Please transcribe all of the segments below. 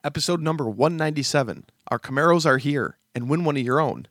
Episode number 197. Our Camaros are here, and win one of your own.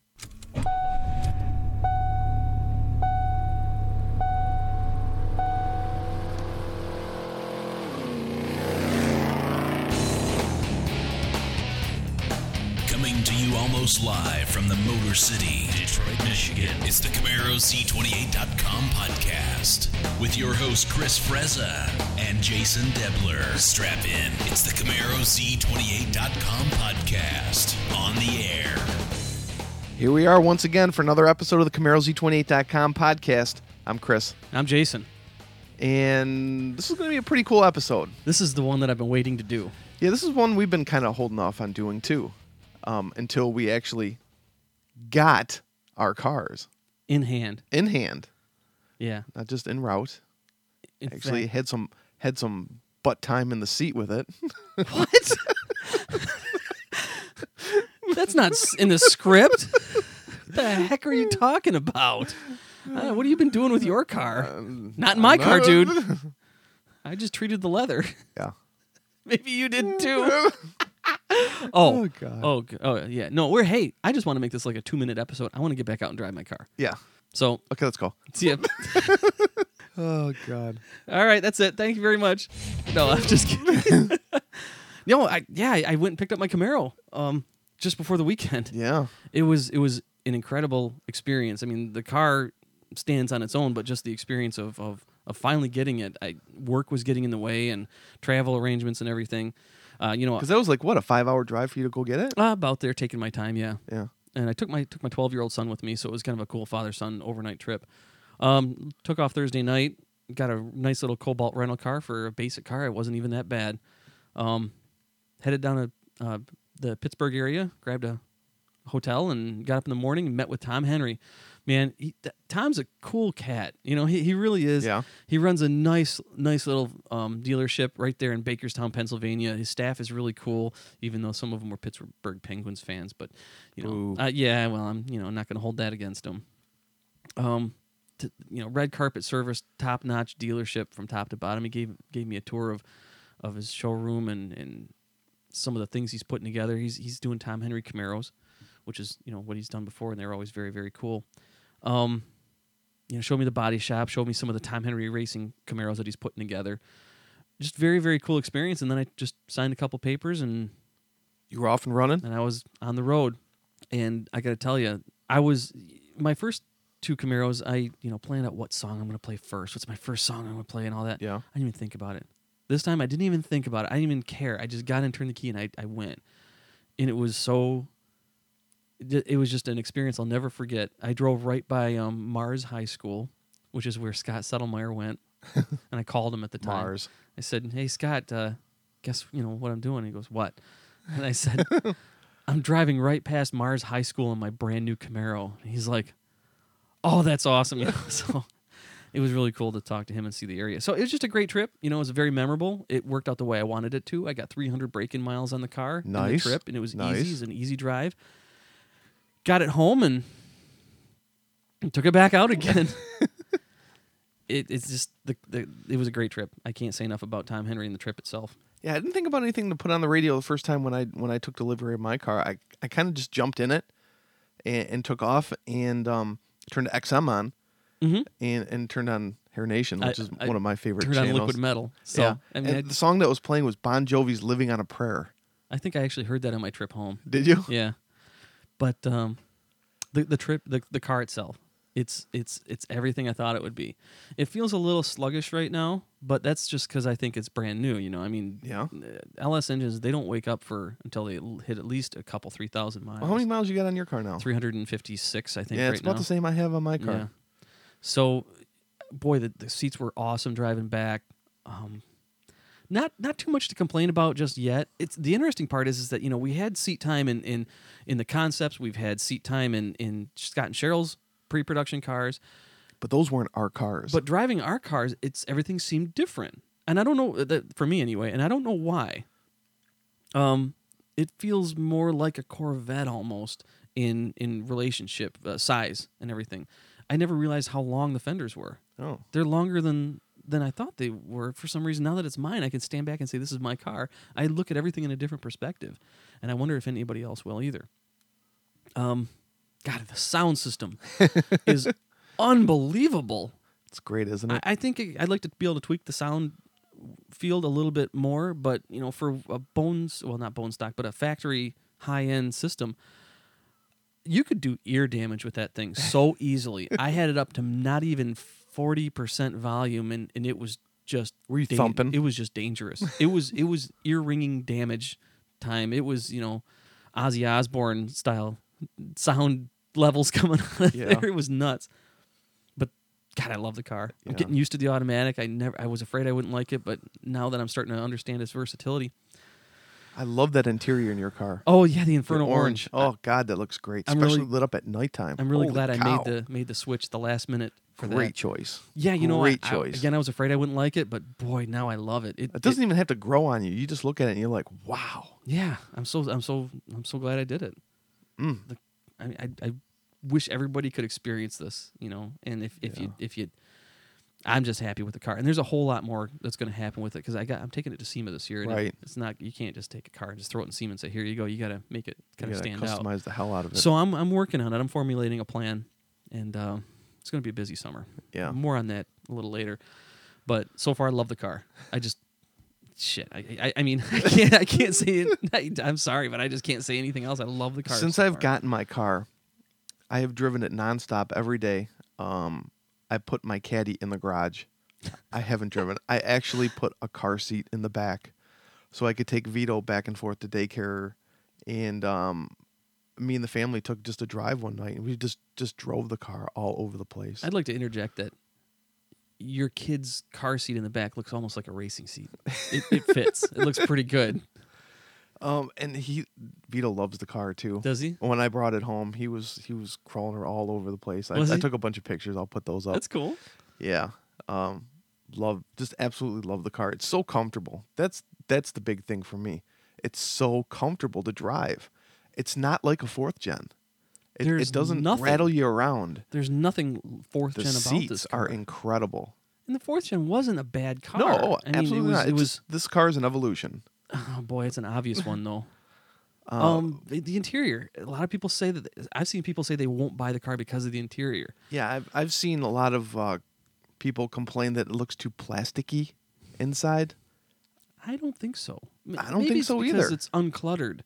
Coming to you almost live from the Motor City, Detroit, Michigan. It's the CamaroC28.com podcast with your host Chris Frezza and Jason Debler. Strap in. It's the CamaroC28.com podcast on the air. Here we are once again for another episode of the CamaroZ28.com podcast. I'm Chris. I'm Jason. And this is going to be a pretty cool episode. This is the one that I've been waiting to do. Yeah, this is one we've been kind of holding off on doing too. Until we actually got our cars In hand. in hand, Yeah. not just en route. In Actually, fact- had some butt time in the seat with it. What? That's not in the script. What the heck are you talking about? What have you been doing with your car? Not in my car, dude. I just treated the leather. Yeah. Maybe you did too. Oh God. Oh, yeah. No, hey, I just want to make this like a 2-minute episode. I want to get back out and drive my car. Yeah. So, Okay, let's go. see ya. Oh God. All right, that's it. Thank you very much. No, I'm just kidding. No, I went and picked up my Camaro just before the weekend. Yeah. It was an incredible experience. I mean, the car stands on its own, but just the experience of finally getting it. Work was getting in the way and travel arrangements and everything. Because that was like what, a 5-hour drive for you to go get it? About there, taking my time, yeah. Yeah. And I took my 12-year-old son with me, so it was kind of a cool father-son overnight trip. Took off Thursday night, got a nice little Cobalt rental car for a basic car. It wasn't even that bad. Headed down to the Pittsburgh area, grabbed a hotel, and got up in the morning and met with Tom Henry. Man, Tom's a cool cat. You know, he really is. Yeah. He runs a nice little dealership right there in Bakerstown, Pennsylvania. His staff is really cool, even though some of them were Pittsburgh Penguins fans. But yeah, well, I'm not going to hold that against him. Red carpet service, top notch dealership from top to bottom. He gave me a tour of his showroom and some of the things he's putting together. He's doing Tom Henry Camaros, which is what he's done before, and they're always very, very cool. Showed me the body shop, showed me some of the Tom Henry racing Camaros that he's putting together. Just very, very cool experience. And then I just signed a couple papers, and You were off and running? I was on the road. And I got to tell you, my first 2 Camaros, I planned out what song I'm going to play first. What's my first song I'm going to play and all that. Yeah. I didn't even think about it. This time I didn't even think about it. I didn't even care. I just got in, turned the key, and I went. And it was just an experience I'll never forget. I drove right by Mars High School, which is where Scott Settlemeyer went, and I called him at the time. Mars. I said, "Hey, Scott, guess what I'm doing?" He goes, "What?" And I said, "I'm driving right past Mars High School in my brand new Camaro." And he's like, "Oh, that's awesome!" So it was really cool to talk to him and see the area. So it was just a great trip. It was very memorable. It worked out the way I wanted it to. I got 300 break-in miles on the car in the Nice. trip, and it was Nice. easy. It was an easy drive. Got it home and took it back out again. It's just it was a great trip. I can't say enough about Tom Henry and the trip itself. Yeah, I didn't think about anything to put on the radio the first time when I took delivery of my car. I kind of just jumped in it and took off and turned XM on and turned on Hair Nation, which is one of my favorite Turned channels. on Liquid Metal. So yeah. I mean, And the song that was playing was Bon Jovi's "Living on a Prayer." I think I actually heard that on my trip home. Did you? Yeah, but the trip, the car itself, it's everything I thought it would be. It feels a little sluggish right now, but that's just because I think it's brand new. I mean, Yeah. LS engines, they don't wake up until they hit at least a couple 3,000 miles. Well, how many miles you got on your car now? 356, I think. Yeah, right it's about now. the same I have on my car. Yeah. So, boy, the seats were awesome driving back. Not too much to complain about just yet. It's the interesting part is that we had seat time in the concepts. We've had seat time in Scott and Cheryl's pre-production cars. But those weren't our cars. But driving our cars, everything seemed different, and I don't know for me anyway, and I don't know why. It feels more like a Corvette almost in relationship size and everything. I never realized how long the fenders were. Oh. They're longer than than I thought they were for some reason. Now that it's mine, I can stand back and say, this is my car. I look at everything in a different perspective, and I wonder if anybody else will either. God, the sound system is unbelievable. It's great, isn't it? I think I'd like to be able to tweak the sound field a little bit more, but for a not bone stock, but a factory high-end system, you could do ear damage with that thing so easily. I had it up to not even 40% volume, and it was just... Were you thumping? It was just dangerous. It was ear-ringing damage time. It was, Ozzy Osbourne style sound levels coming out of there. It was nuts. But God, I love the car. I'm getting used to the automatic. I was afraid I wouldn't like it, but now that I'm starting to understand its versatility. I love that interior in your car. Oh yeah, the Inferno Orange. Oh God, that looks great. Especially lit up at nighttime. I'm really glad cow. I made the switch the last minute for that. Great choice. Yeah, Great choice. I was afraid I wouldn't like it, but boy, now I love it. It doesn't even have to grow on you. You just look at it and you're like, wow. Yeah, I'm so glad I did it. I wish everybody could experience this, and if you I'm just happy with the car, and there's a whole lot more that's going to happen with it because I'm taking it to SEMA this year. And right. It's not, you can't just take a car and just throw it in SEMA and say, here you go. You got to make it kind of stand out. Customize the hell out of it. So I'm working on it. I'm formulating a plan, and it's going to be a busy summer. Yeah. More on that a little later. But so far, I love the car. I just shit. I mean, I can't say it. I'm sorry, but I just can't say anything else. I love the car. Since I've gotten my car, I have driven it nonstop every day. I put my caddy in the garage. I haven't driven. I actually put a car seat in the back so I could take Vito back and forth to daycare. And me and the family took just a drive one night, and we just drove the car all over the place. I'd like to interject that your kid's car seat in the back looks almost like a racing seat. It fits. It looks pretty good. And Vito loves the car too. Does he? When I brought it home, he was crawling her all over the place. I took a bunch of pictures. I'll put those up. That's cool. Yeah. Absolutely love the car. It's so comfortable. That's the big thing for me. It's so comfortable to drive. It's not like a fourth gen. It doesn't rattle you around. There's nothing fourth gen about this car. The seats are incredible. And the fourth gen wasn't a bad car. No, absolutely not. This car is an evolution. Oh boy, it's an obvious one though. The interior. A lot of people say that. I've seen people say they won't buy the car because of the interior. Yeah, I've seen a lot of people complain that it looks too plasticky inside. I don't think so. I don't think so either. Because it's uncluttered.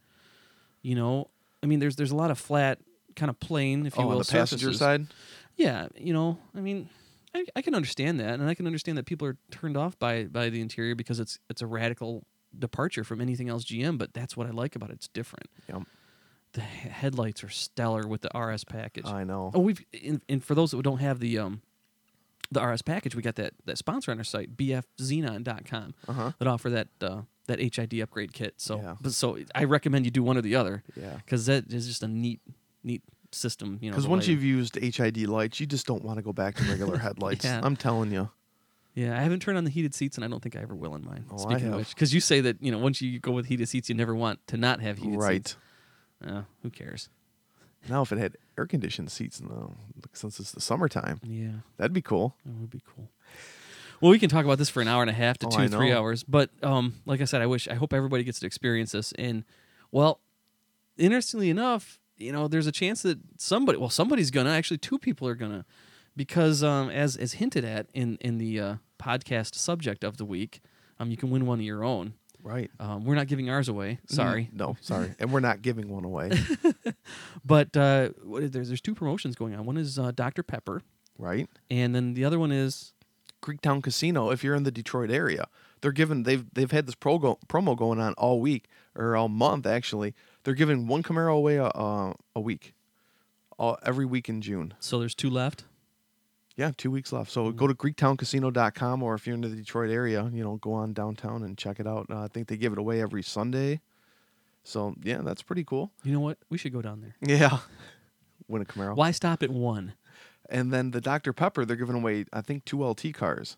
I mean, there's a lot of flat, kind of plain, if you will, on the passenger side. Yeah, I mean, I can understand that, and I can understand that people are turned off by the interior because it's a radical departure from anything else GM. But that's what I like about it. It's different. Yep. The headlights are stellar with the RS package. I know. Oh, and for those that don't have the RS package, we got that sponsor on our site, bfxenon.com, that offer that HID upgrade kit. So, so I recommend you do one or the other. Yeah. Because that is just a neat system. Because once you've used HID lights, you just don't want to go back to regular headlights. Yeah. I'm telling you. Yeah, I haven't turned on the heated seats, and I don't think I ever will in mine. Oh, Speaking of which, because you say that once you go with heated seats, you never want to not have heated seats. Right. Who cares? Now, if it had air-conditioned seats, since it's the summertime, that'd be cool. That would be cool. Well, we can talk about this for an hour and a half to 2-3 hours. But like I said, I hope everybody gets to experience this. And, well, interestingly enough, there's a chance that somebody's going to, actually two people are going to, because as hinted at in the podcast subject of the week, you can win one of your own. Right. We're not giving ours away. Sorry. No, sorry. And we're not giving one away. But there's two promotions going on. One is Dr. Pepper. Right. And then the other one is Greektown Casino. If you're in the Detroit area, they've had this promo going on all week, or all month actually. They're giving one Camaro away a week, every week in June. So there's two left. Yeah, 2 weeks left. So go to GreektownCasino.com, or if you're in the Detroit area, go on downtown and check it out. I think they give it away every Sunday. So, yeah, that's pretty cool. You know what? We should go down there. Yeah. Win a Camaro. Why stop at one? And then the Dr. Pepper, they're giving away, I think, 2 LT cars.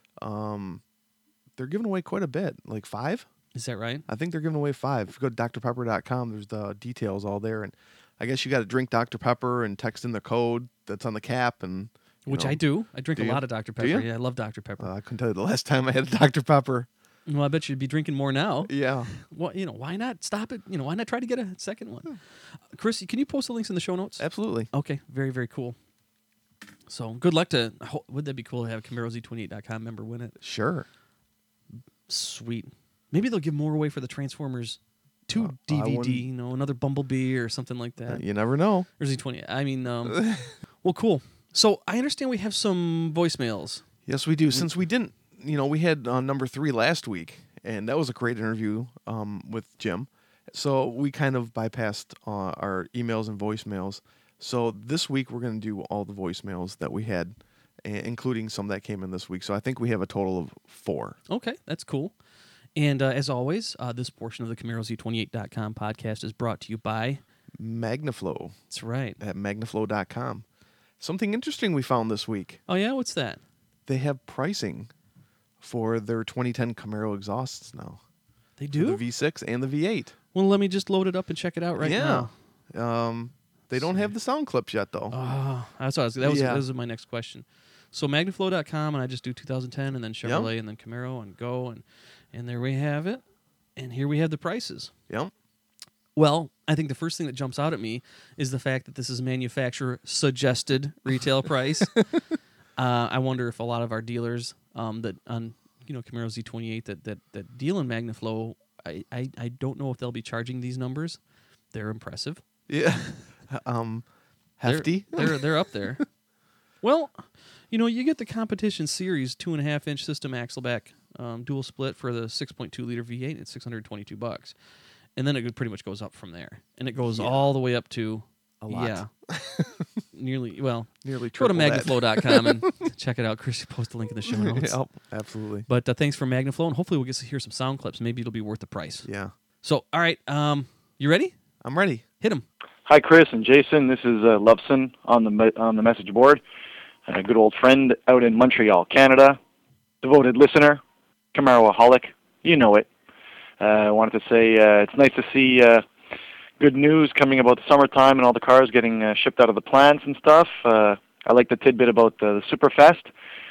They're giving away quite a bit, like 5. Is that right? I think they're giving away 5. If you go to drpepper.com, there's the details all there. And I guess you got to drink Dr. Pepper and text in the code that's on the cap, and Which I do. I drink Do a you? lot of Dr. Do Pepper. you? Yeah, I love Dr. Pepper. I couldn't tell you the last time I had a Dr. Pepper. Well, I bet you'd be drinking more now. Yeah. Well, why not stop it? Why not try to get a second one? Chris, can you post the links in the show notes? Absolutely. Okay, very, very cool. So good luck to. Would that be cool to have a CamaroZ28.com member win it? Sure. Sweet. Maybe they'll give more away for the Transformers 2 I DVD. wouldn't- Another Bumblebee or something like that. You never know. Or Z20. I mean, well, cool. So I understand we have some voicemails. Yes, we do. Since we didn't, we had number 3 last week, and that was a great interview with Jim. So we kind of bypassed our emails and voicemails. So this week we're going to do all the voicemails that we had, including some that came in this week. So I think we have a total of 4. Okay, that's cool. And as always, this portion of the CamaroZ28.com podcast is brought to you by Magnaflow That's right. at magnaflow.com. Something interesting we found this week. Oh, yeah? What's that? They have pricing for their 2010 Camaro exhausts now. They For do? the V6 and the V8. Well, let me just load it up and check it out right now. They don't have the sound clips yet, though. That was my next question. So magnaflow.com, and I just do 2010 and then Chevrolet and then Camaro and Go, and there we have it. And here we have the prices. Yep. Well, I think the first thing that jumps out at me is the fact that this is manufacturer suggested retail price. I wonder if a lot of our dealers that on Camaro Z28 that deal in Magnaflow, I don't know if they'll be charging these numbers. They're impressive. Yeah. Hefty. They're up there. Well, you get the competition series 2.5-inch system axleback dual split for the 6.2 liter V8 at $622, and then it pretty much goes up from there, and it goes all the way up to a lot. Yeah, nearly Nearly Go to triple that. magnaflow.com and check it out. Chris, post the link in the show notes. Yep, absolutely. But thanks for Magnaflow, and hopefully we'll get to hear some sound clips. Maybe it'll be worth the price. Yeah. So, all right, you ready? I'm ready. Hit him. Hi, Chris and Jason. This is Loveson on the message board. A good old friend out in Montreal, Canada. Devoted listener, Camaro-aholic. You know it. I wanted to say it's nice to see good news coming about the summertime and all the cars getting shipped out of the plants and stuff. I like the tidbit about the Superfest.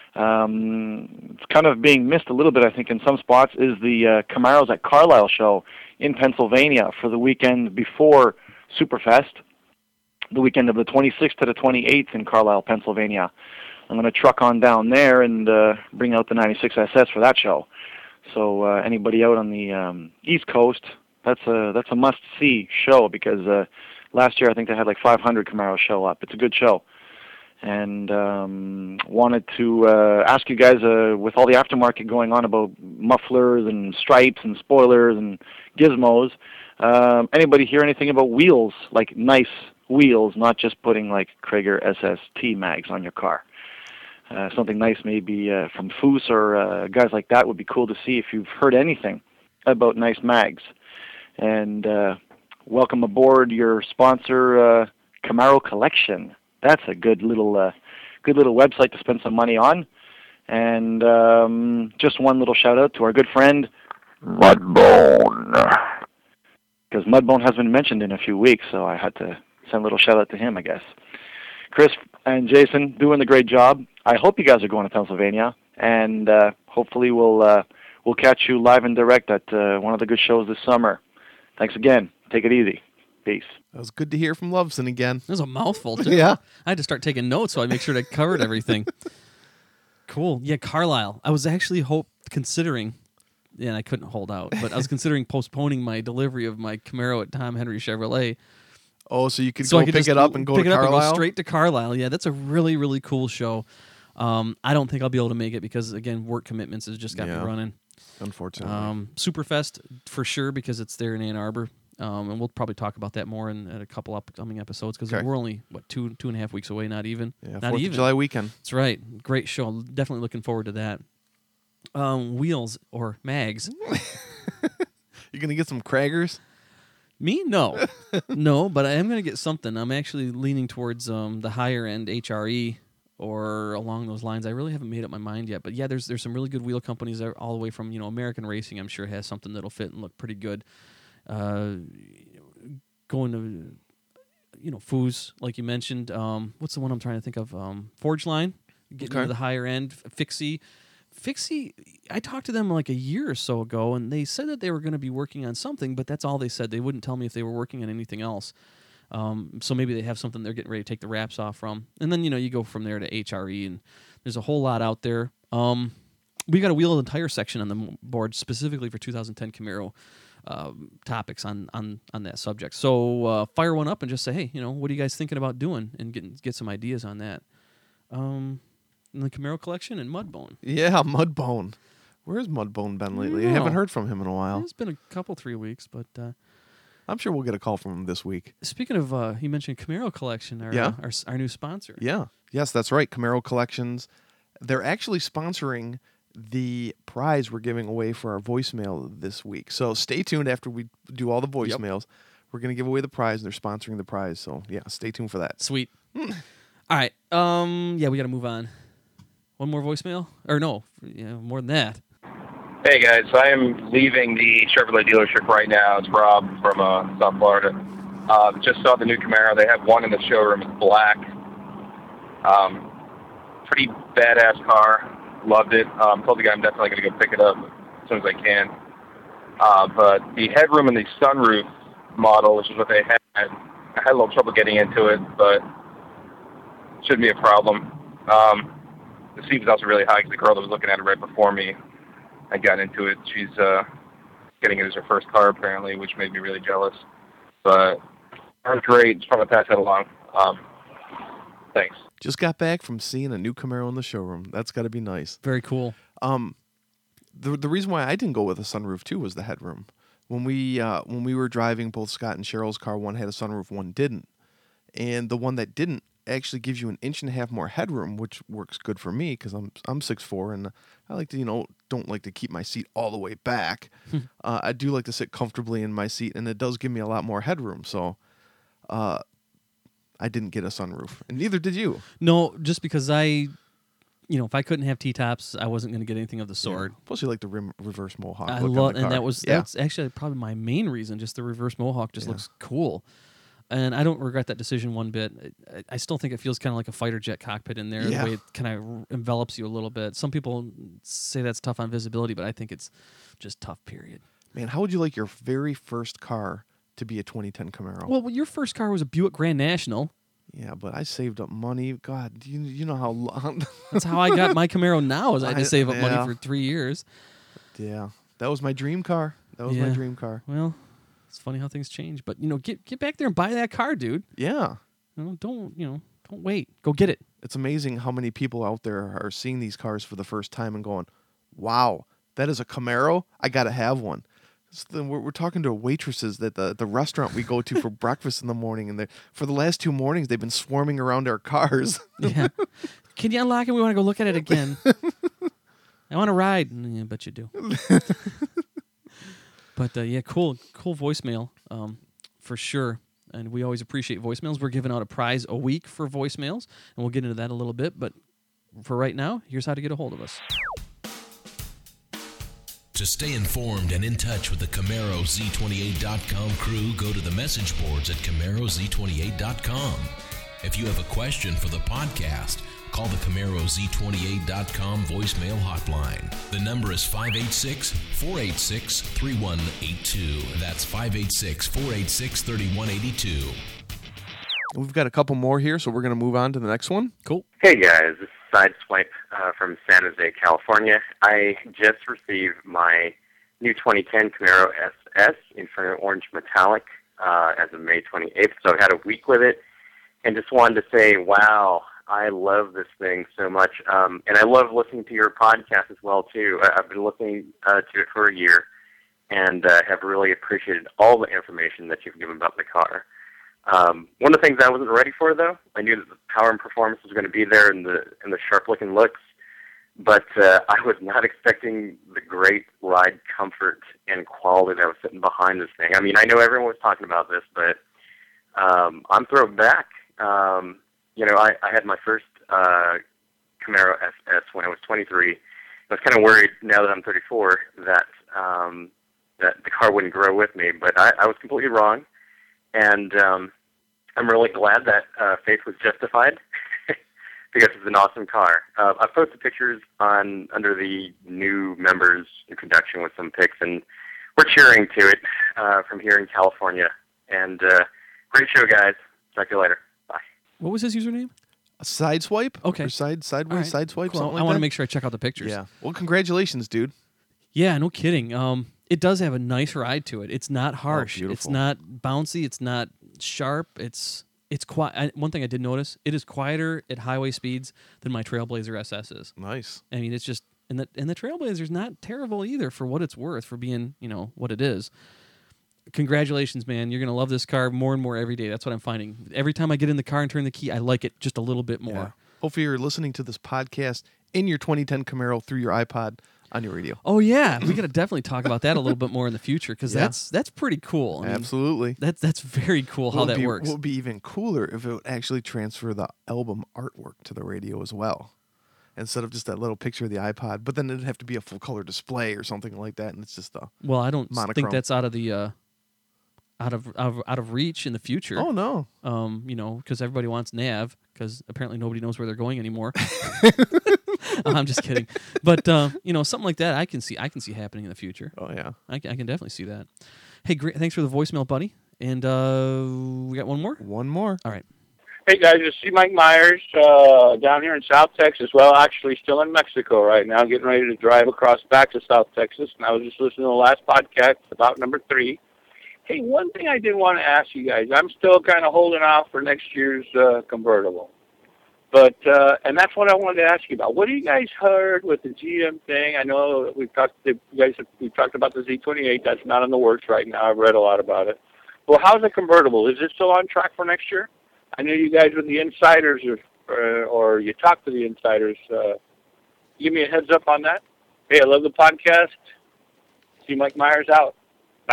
It's kind of being missed a little bit, I think, in some spots, is the Camaros at Carlisle show in Pennsylvania for the weekend before Superfest, the weekend of the 26th to the 28th in Carlisle, Pennsylvania. I'm going to truck on down there and bring out the 96 SS for that show. So anybody out on the East Coast, that's a must-see show because last year I think they had like 500 Camaros show up. It's a good show. And wanted to ask you guys, with all the aftermarket going on about mufflers and stripes and spoilers and gizmos, anybody hear anything about wheels, like nice wheels, not just putting like Krager SST mags on your car? Something nice maybe from Foose or guys like that would be cool to see if you've heard anything about nice mags. And welcome aboard your sponsor, Camaro Collection. That's a good little website to spend some money on. And just one little shout out to our good friend Mudbone, because Mudbone has been mentioned in a few weeks, so I had to send a little shout out to him, I guess. Chris and Jason doing the great job. I hope you guys are going to Pennsylvania, and hopefully we'll catch you live and direct at one of the good shows this summer. Thanks again. Take it easy. Peace. That was good to hear from Loveson again. That was a mouthful, too. Yeah. I had to start taking notes so I make sure I covered everything. Cool. Yeah, Carlisle. I was actually considering, and I couldn't hold out, but I was considering postponing my delivery of my Camaro at Tom Henry Chevrolet. Oh, so you could go pick it up and go to Carlisle? And go straight to Carlisle. Yeah, that's a really, really cool show. I don't think I'll be able to make it because, again, work commitments has just got me running. Unfortunately. Superfest, for sure, because it's there in Ann Arbor. And we'll probably talk about that more in a couple upcoming episodes because we're only, 2.5 weeks away, not even. Yeah, not 4th even. of July weekend. That's right. Great show. Definitely looking forward to that. Wheels or mags. You going to get some Kragers? Me? No. No, but I am going to get something. I'm actually leaning towards the higher end HRE or along those lines. I really haven't made up my mind yet. But yeah, there's some really good wheel companies there, all the way from American Racing. I'm sure has something that'll fit and look pretty good. Going to Foose, like you mentioned. What's the one I'm trying to think of? Forge Line. getting into the higher end. Fixie, I talked to them like a year or so ago, and they said that they were going to be working on something, but that's all they said. They wouldn't tell me if they were working on anything else. So maybe they have something they're getting ready to take the wraps off from. And then, you go from there to HRE, and there's a whole lot out there. We got a wheel and tire section on the board specifically for 2010 Camaro topics on that subject. So fire one up and just say, hey, what are you guys thinking about doing, and get some ideas on that. And the Camaro collection and Mudbone. Yeah, Mudbone. Where's Mudbone been lately? I haven't heard from him in a while. It's been a couple, 3 weeks, but I'm sure we'll get a call from him this week. Speaking of, you mentioned Camaro Collection, our new sponsor. Yeah. Yes, that's right. Camaro Collections. They're actually sponsoring the prize we're giving away for our voicemail this week. So stay tuned after we do all the voicemails. Yep. We're going to give away the prize. They're sponsoring the prize. So, yeah, stay tuned for that. Sweet. All right. Yeah, we got to move on. One more voicemail? Or no, more than that. Hey guys, I am leaving the Chevrolet dealership right now. It's Rob from South Florida. Just saw the new Camaro. They have one in the showroom. It's black. Pretty badass car. Loved it. Told the guy I'm definitely going to go pick it up as soon as I can. But the headroom and the sunroof model, which is what they had, I had a little trouble getting into it, but shouldn't be a problem. The seat was also really high because the girl that was looking at it right before me, I got into it. She's getting it as her first car, apparently, which made me really jealous. But car's great. Just want to pass that along. Thanks. Just got back from seeing a new Camaro in the showroom. That's got to be nice. Very cool. The reason why I didn't go with a sunroof, too, was the headroom. When we were driving both Scott and Cheryl's car, one had a sunroof, one didn't. And the one that didn't actually gives you 1.5 inches more headroom, which works good for me because I'm 6'4", and I like to, don't like to keep my seat all the way back. I do like to sit comfortably in my seat, and it does give me a lot more headroom. So I didn't get a sunroof, and neither did you. No, just because if I couldn't have T-tops, I wasn't going to get anything of the sort. Yeah. Plus, you like the reverse Mohawk. I love, and that's actually probably my main reason. Just the reverse Mohawk just looks cool. And I don't regret that decision one bit. I still think it feels kind of like a fighter jet cockpit in there, the way it kind of envelops you a little bit. Some people say that's tough on visibility, but I think it's just tough, period. Man, how would you like your very first car to be a 2010 Camaro? Well, your first car was a Buick Grand National. Yeah, but I saved up money. God, you know how long... That's how I got my Camaro now, is I had to save up money for 3 years. Yeah, that was my dream car. My dream car. Well... It's funny how things change, but get back there and buy that car, dude. Yeah. Don't wait. Go get it. It's amazing how many people out there are seeing these cars for the first time and going, "Wow, that is a Camaro. I got to have one." We're talking to waitresses at the restaurant we go to for breakfast in the morning, and for the last 2 mornings they've been swarming around our cars. Yeah. Can you unlock it? We want to go look at it again. I want to ride. Yeah, I bet you do. But, cool voicemail, for sure. And we always appreciate voicemails. We're giving out a prize a week for voicemails, and we'll get into that a little bit. But for right now, here's how to get a hold of us. To stay informed and in touch with the CamaroZ28.com crew, go to the message boards at CamaroZ28.com. If you have a question for the podcast, call the CamaroZ28.com voicemail hotline. The number is 586-486-3182. That's 586-486-3182. We've got a couple more here, so we're going to move on to the next one. Cool. Hey guys, this is Sideswipe from San Jose, California. I just received my new 2010 Camaro SS Inferno Orange Metallic as of May 28th, so I've had a week with it, and just wanted to say, wow, I love this thing so much, and I love listening to your podcast as well, too. I've been listening to it for a year, and have really appreciated all the information that you've given about the car. One of the things I wasn't ready for, though, I knew that the power and performance was going to be there in the sharp-looking looks, but I was not expecting the great ride comfort and quality that was sitting behind this thing. I mean, I know everyone was talking about this, but I'm thrown back. I had my first Camaro SS when I was 23. I was kind of worried now that I'm 34 that the car wouldn't grow with me, but I was completely wrong, and I'm really glad that faith was justified. because it's an awesome car. I've posted pictures under the new members introduction with some pics, and we're cheering to it from here in California. And great show, guys. Talk to you later. Bye. What was his username? A sideswipe? Okay. Or sideways, All right. sideswipe, Cool. something like I want to that? make sure I check out the pictures. Yeah. Well, congratulations, dude. Yeah, no kidding. It does have a nice ride to it. It's not harsh. It's beautiful. not bouncy. It's not sharp. It's quiet. One thing I did notice, it is quieter at highway speeds than my Trailblazer SS is. Nice. I mean, it's just and the Trailblazer's not terrible either for what it's worth, for being, what it is. Congratulations, man. You're going to love this car more and more every day. That's what I'm finding. Every time I get in the car and turn the key, I like it just a little bit more. Yeah. Hopefully you're listening to this podcast in your 2010 Camaro through your iPod on your radio. Oh yeah, we got to definitely talk about that a little bit more in the future, because Yeah. that's pretty cool. I mean, Absolutely. that's very cool how that works. What would be even cooler if it would actually transfer the album artwork to the radio as well, instead of just that little picture of the iPod. But then it'd have to be a full color display or something like that, and it's just a Well, I don't monochrome. think that's out of the out of reach in the future. Oh no. Because everybody wants nav, because apparently nobody knows where they're going anymore. I'm just kidding, but something like that I can see happening in the future. Oh yeah. I can definitely see that. Hey, great! Thanks for the voicemail, buddy. And we got one more. One more. All right. Hey guys, it's C. Mike Myers down here in South Texas. Well, actually, still in Mexico right now, getting ready to drive across back to South Texas. And I was just listening to the last podcast about number 3. Hey, one thing I did want to ask you guys. I'm still kind of holding out for next year's convertible, but and that's what I wanted to ask you about. What have you guys heard with the GM thing? I know we've talked about the Z28. That's not in the works right now. I've read a lot about it. Well, how's the convertible? Is it still on track for next year? I know you guys with the insiders, or you talk to the insiders. Give me a heads up on that. Hey, I love the podcast. See Mike Myers out. Bye.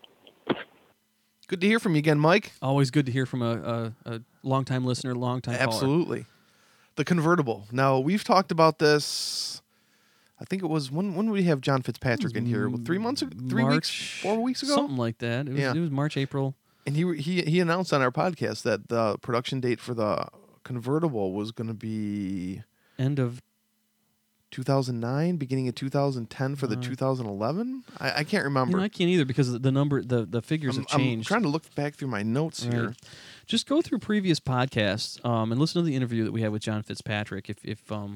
Good to hear from you again, Mike. Always good to hear from a longtime listener, longtime caller. Absolutely. The convertible. Now, we've talked about this. I think it was, when did we have John Fitzpatrick in here? 3 months ago? 3 weeks? 4 weeks ago? Something like that. It was March, April. And he announced on our podcast that the production date for the convertible was going to be End of 2009, beginning of 2010 for the 2011. I can't remember. I can't either, because the figures have changed. I'm trying to look back through my notes here. Right. Just go through previous podcasts and listen to the interview that we had with John Fitzpatrick. If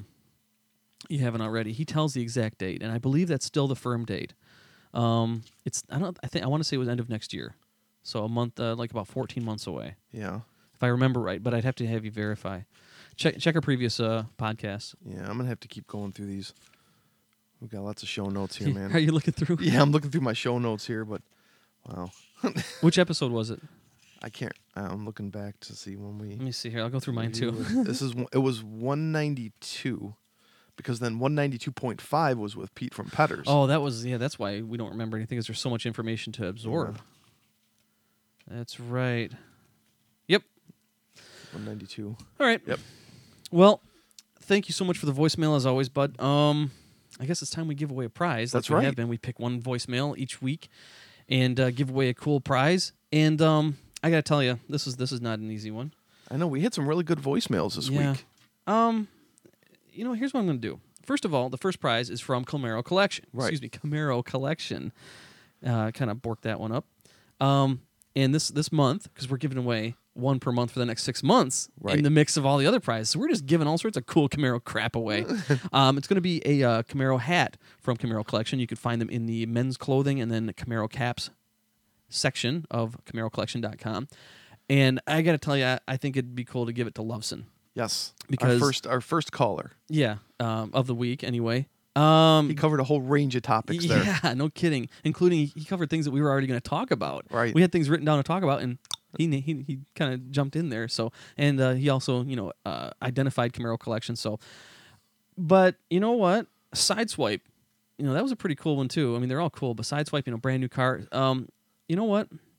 you haven't already, he tells the exact date, and I believe that's still the firm date. I want to say it was end of next year, so a month, like about 14 months away. Yeah. If I remember right, but I'd have to have you verify. Check our previous podcasts. Yeah, I'm gonna have to keep going through these. We've got lots of show notes here, man. Are you looking through? Yeah, I'm looking through my show notes here, but wow. Which episode was it? I can't. I'm looking back to see when we. Let me see here. I'll go through mine too. It was 192, because then 192.5 was with Pete from Petters. Oh, that's why we don't remember anything, because there's so much information to absorb. Yeah. That's right. Yep. 192. All right. Yep. Well, thank you so much for the voicemail as always, bud. I guess it's time we give away a prize. That's like we right. have been. We pick one voicemail each week and give away a cool prize. And I gotta tell you, this is not an easy one. I know we had some really good voicemails this week. Here's what I'm gonna do. First of all, the first prize is from Camaro Collection. Right. Excuse me, Camaro Collection. Kind of borked that one up. And this month, because we're giving away one per month for the next 6 months in the mix of all the other prizes. So we're just giving all sorts of cool Camaro crap away. It's going to be a Camaro hat from Camaro Collection. You can find them in the men's clothing and then Camaro caps section of CamaroCollection.com. And I got to tell you, I think it'd be cool to give it to Loveson. Yes, Because our first caller. Yeah, of the week anyway. He covered a whole range of topics there. Yeah, no kidding. Including he covered things that we were already going to talk about. Right. We had things written down to talk about, and he kind of jumped in there. So, and he also identified Camaro Collection. So, but you know what? Sideswipe, that was a pretty cool one too. I mean, they're all cool, but Sideswipe, brand new car. You know what?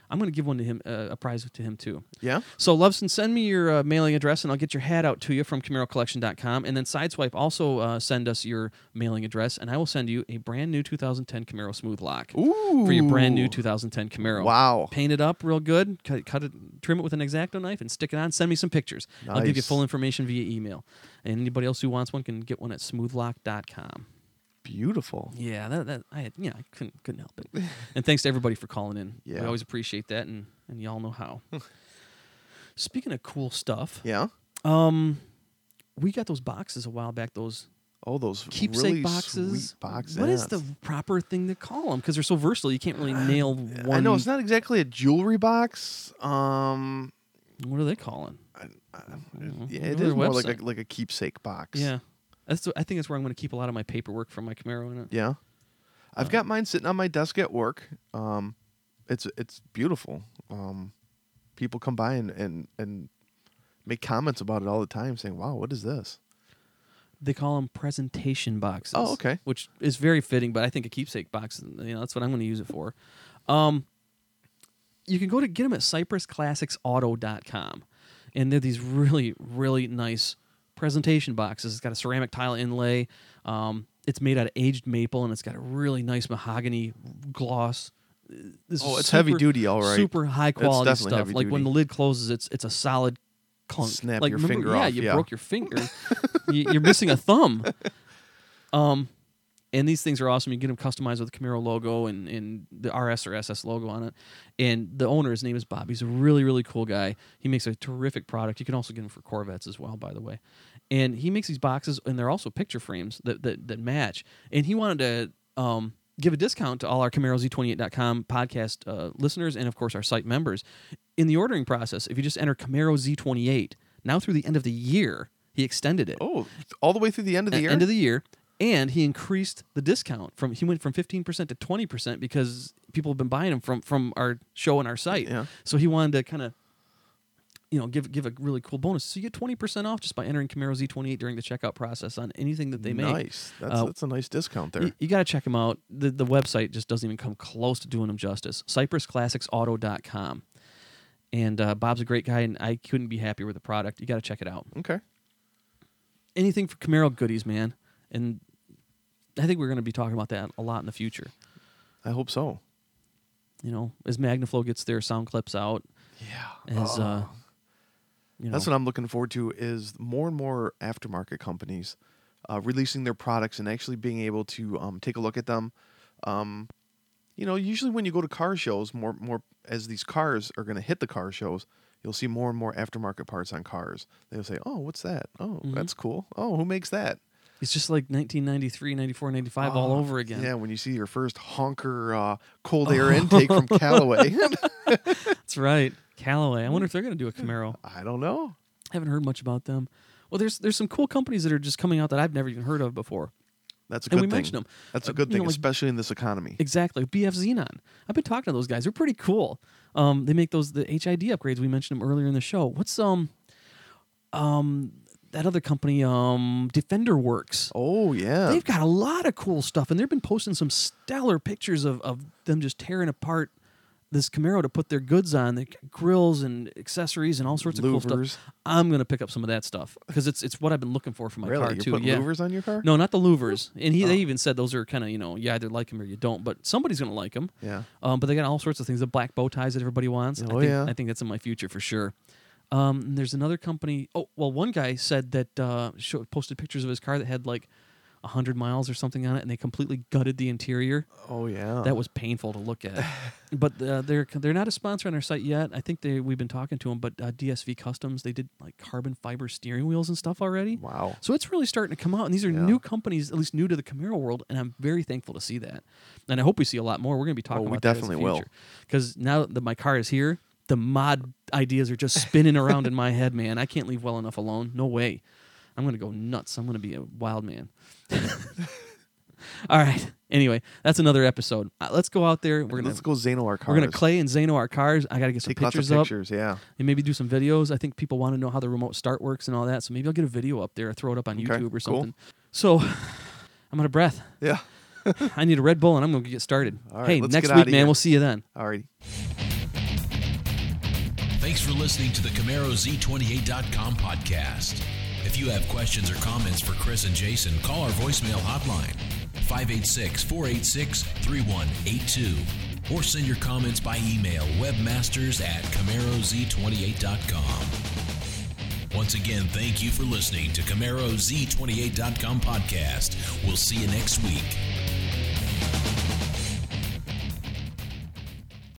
I'm going to give one to him, a prize to him too. Yeah. So, Loveson, send me your mailing address, and I'll get your hat out to you from CamaroCollection.com. And then Sideswipe also send us your mailing address, and I will send you a brand new 2010 Camaro Smooth Lock for your brand new 2010 Camaro. Wow. Paint it up real good, cut it, trim it with an X-Acto knife, and stick it on. Send me some pictures. Nice. I'll give you full information via email. And anybody else who wants one can get one at smoothlock.com. Beautiful. Yeah, I couldn't help it. And thanks to everybody for calling in. Yeah. We always appreciate that, and y'all know how. Speaking of cool stuff, Yeah. we got those boxes a while back. Those Those keepsake really boxes. sweet boxes. What is the proper thing to call them? Because they're so versatile, you can't really nail one. I know it's not exactly a jewelry box. What are they calling? Yeah, Go it to is their more website. like a keepsake box. Yeah, I think that's where I'm going to keep a lot of my paperwork from my Camaro in it. Yeah. I've got mine sitting on my desk at work. It's beautiful. People come by and make comments about it all the time, saying, "Wow, what is this?" They call them presentation boxes. Oh, okay. Which is very fitting, but I think a keepsake box, that's what I'm going to use it for. You can go to get them at CypressClassicsAuto.com, and they're these really, really nice presentation boxes. It's got a ceramic tile inlay. It's made out of aged maple, and it's got a really nice mahogany gloss. It's heavy duty, all right. Super high quality definitely stuff. heavy Like when duty. the lid closes, it's a solid clunk. Snap like, your remember, finger off. You Yeah. broke your finger. You're missing a thumb. And these things are awesome. You get them customized with the Camaro logo and the RS or SS logo on it. And the owner, his name is Bob. He's a really, really cool guy. He makes a terrific product. You can also get them for Corvettes as well, by the way. And he makes these boxes, and they're also picture frames that match. And he wanted to give a discount to all our CamaroZ28.com podcast listeners and, of course, our site members. In the ordering process, if you just enter Camaro Z28, now through the end of the year, he extended it. Oh, all the way through the end of the year? End of the year. And he increased the discount he went from 15% to 20% because people have been buying them from our show and our site. Yeah. So he wanted to kind of, give a really cool bonus. So you get 20% off just by entering Camaro Z28 during the checkout process on anything that they make. Nice. That's a nice discount there. You got to check them out. The website just doesn't even come close to doing them justice. CypressClassicsAuto.com. And Bob's a great guy, and I couldn't be happier with the product. You got to check it out. Okay. Anything for Camaro goodies, man. And I think we're going to be talking about that a lot in the future. I hope so. As Magnaflow gets their sound clips out. Yeah. As, That's what I'm looking forward to is more and more aftermarket companies releasing their products and actually being able to take a look at them. Usually when you go to car shows, more as these cars are going to hit the car shows, you'll see more and more aftermarket parts on cars. They'll say, "Oh, what's that? Oh, that's cool. Oh, who makes that?" It's just like 1993, 94, 95 all over again. Yeah, when you see your first honker cold air intake from Callaway. That's right. Callaway. I wonder if they're going to do a Camaro. I don't know. I haven't heard much about them. Well, there's some cool companies that are just coming out that I've never even heard of before. That's a good And we thing. mentioned them. That's a good thing, like- especially in this economy. Exactly. BF Xenon. I've been talking to those guys. They're pretty cool. They make the HID upgrades. We mentioned them earlier in the show. What's that other company, Defender Works? Oh, yeah. They've got a lot of cool stuff, and they've been posting some stellar pictures of them just tearing apart this Camaro to put their goods on, the grills and accessories and all sorts of cool Louvers. stuff. I'm gonna pick up some of that stuff because it's what I've been looking for my Really? car You're too. putting Yeah. louvers on your car? No, not the louvers. And they even said those are kind of you either like them or you don't. But somebody's gonna like them. Yeah. But they got all sorts of things. The black bow ties that everybody wants. Oh, yeah. I think that's in my future for sure. There's another company. Oh, well, one guy said that posted pictures of his car that had like 100 miles or something on it, and they completely gutted the interior. Oh, yeah. That was painful to look at. But they're not a sponsor on our site yet. I think we've been talking to them, but DSV Customs, they did like carbon fiber steering wheels and stuff already. Wow. So it's really starting to come out, and these are Yeah. new companies, at least new to the Camaro world, and I'm very thankful to see that. And I hope we see a lot more. We're going to be talking we about that definitely as a will. future. Because now that my car is here, the mod ideas are just spinning around in my head, man. I can't leave well enough alone. No way. I'm going to go nuts. I'm going to be a wild man. All right. Anyway, that's another episode. Let's go out there. Let's go Zano our cars. We're gonna clay and Zano our cars. I gotta get some Take lots of pictures up pictures, yeah. and maybe do some videos. I think people want to know how the remote start works and all that. So maybe I'll get a video up there, or throw it up on YouTube or cool. something. So I'm out of breath. Yeah. I need a Red Bull and I'm gonna get started. All right, Hey, let's next get week, outta man. here. We'll see you then. Alrighty. Thanks for listening to the CamaroZ28.com podcast. If you have questions or comments for Chris and Jason, call our voicemail hotline, 586-486-3182. Or send your comments by email, webmasters@CamaroZ28.com. Once again, thank you for listening to CamaroZ28.com podcast. We'll see you next week.